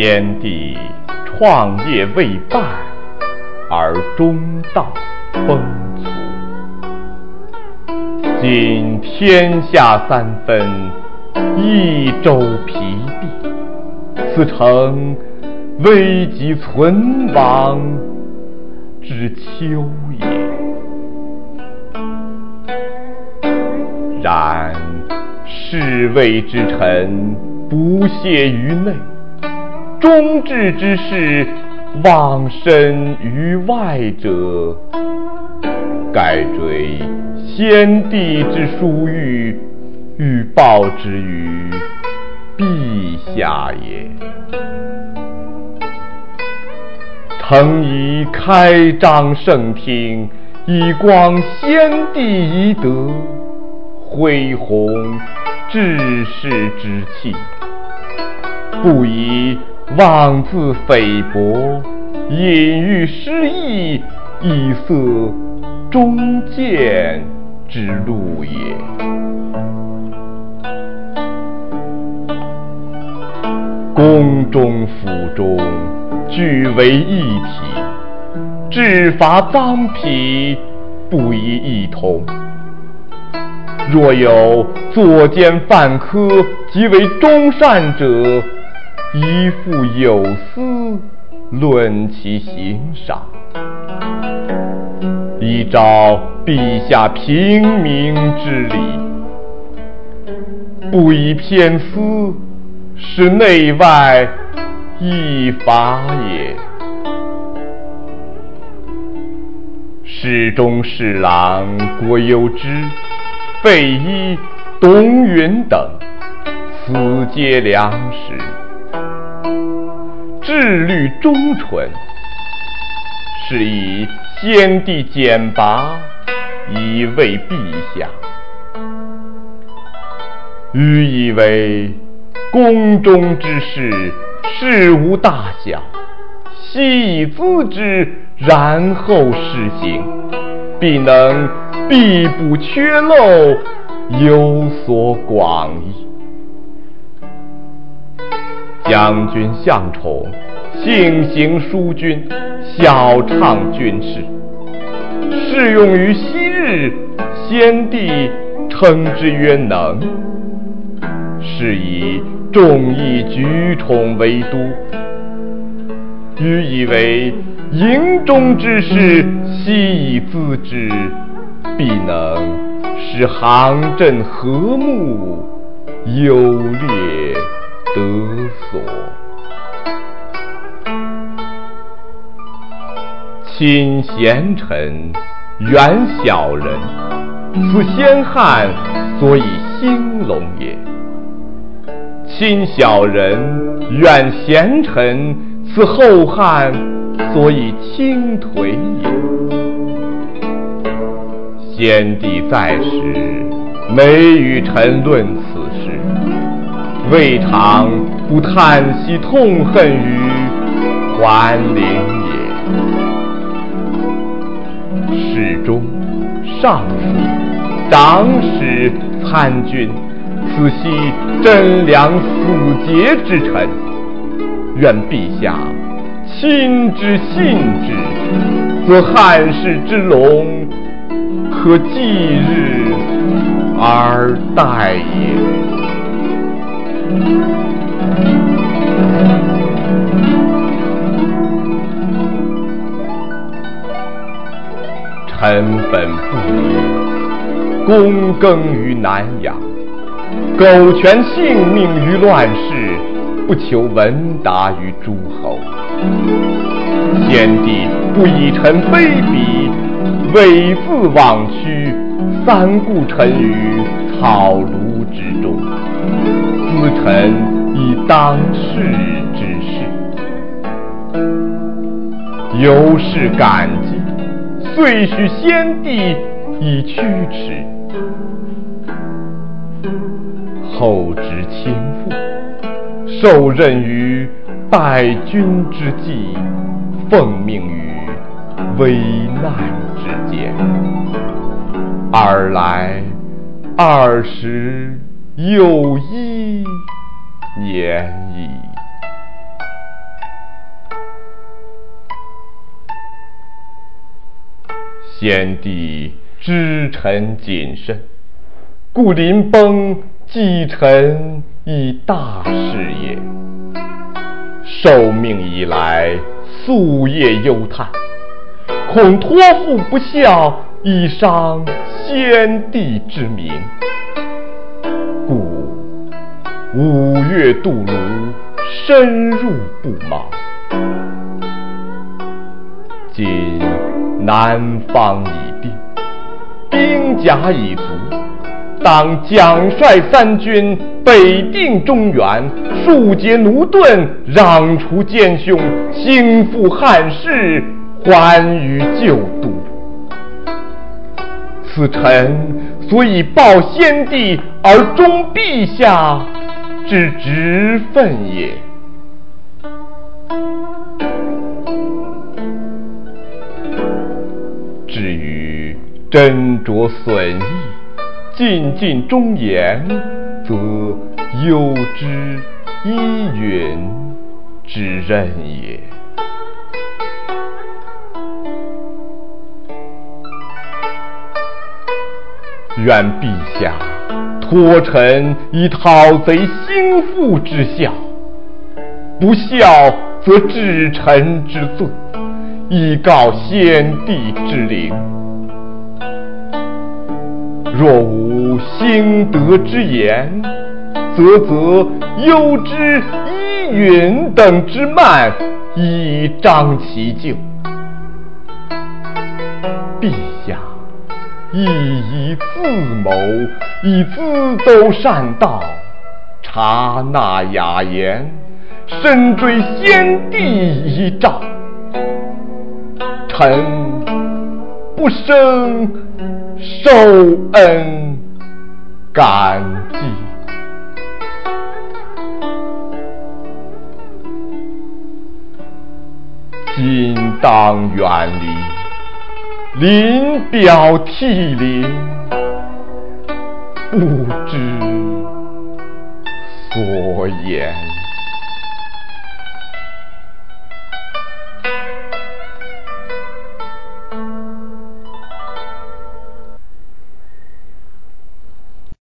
先帝创业未半，而中道崩殂。今天下三分，益州疲弊，此诚危急存亡之秋也。然侍卫之臣不懈于内，忠志之士忘身于外者，盖追先帝之殊遇，欲报之于陛下也。诚宜开张圣听，以光先帝遗德，恢弘志士之气，不宜妄自菲薄，隐喻失意，以塞忠谏之路也。宫中府中俱为一体，治罚赃匹不宜异同。若有作奸犯科即为忠善者，宜付有司论其刑赏，以昭陛下平明之理，不宜偏私，使内外异法也。侍中、侍郎郭攸之、费祎、董允等，此皆良士，志虑忠纯，是以先帝简拔，以慰陛下。愚以为宫中之事，事无大小，悉以咨之，然后施行，必能必补缺漏，有所广益。将军向宠性行淑均，晓畅军事，适用于昔日，先帝称之曰能，是以众议举宠为都。愚以为营中之事，悉以咨之，必能使行阵和睦，优劣得所。亲贤臣，远小人，此先汉所以兴隆也；亲小人，远贤臣，此后汉所以倾颓也。先帝在时，每与臣论此事，未尝不叹息痛恨于桓灵也。侍中、尚书、长史、参军，此系贞良死节之臣，愿陛下亲之信之，则汉室之隆，可继日而待也。臣本不义，躬耕于南阳，苟全性命于乱世，不求闻达于诸侯。先帝不以臣卑鄙，猥自枉屈，三顾臣于草庐之中，咨臣以当世之事，由是感激，遂许先帝以驱驰。后知倾覆，受任于败军之际，奉命于危难之间，尔来21年矣。 先帝知臣谨慎，故临崩继臣以大事也。受命以来，夙夜忧叹，恐托付不效，以伤先帝之明，故5月渡泸，深入不毛。今南方已定，兵甲已足，当奖率三军，北定中原，庶解奴钝，攘除奸凶，兴复汉室，还于旧都。此臣所以报先帝而忠陛下之职分也。至于斟酌损益，尽尽忠言，则攸之依允之任也。愿陛下托臣以讨贼兴复之效，不效则治臣之罪，以告先帝之灵。若无兴德之言，则攸之依允等之慢，以彰其咎。陛下亦以自谋，以资斗善道，察纳雅言，深追先帝遗诏，臣不胜受恩感激。今当远离，临表涕零，不知所言。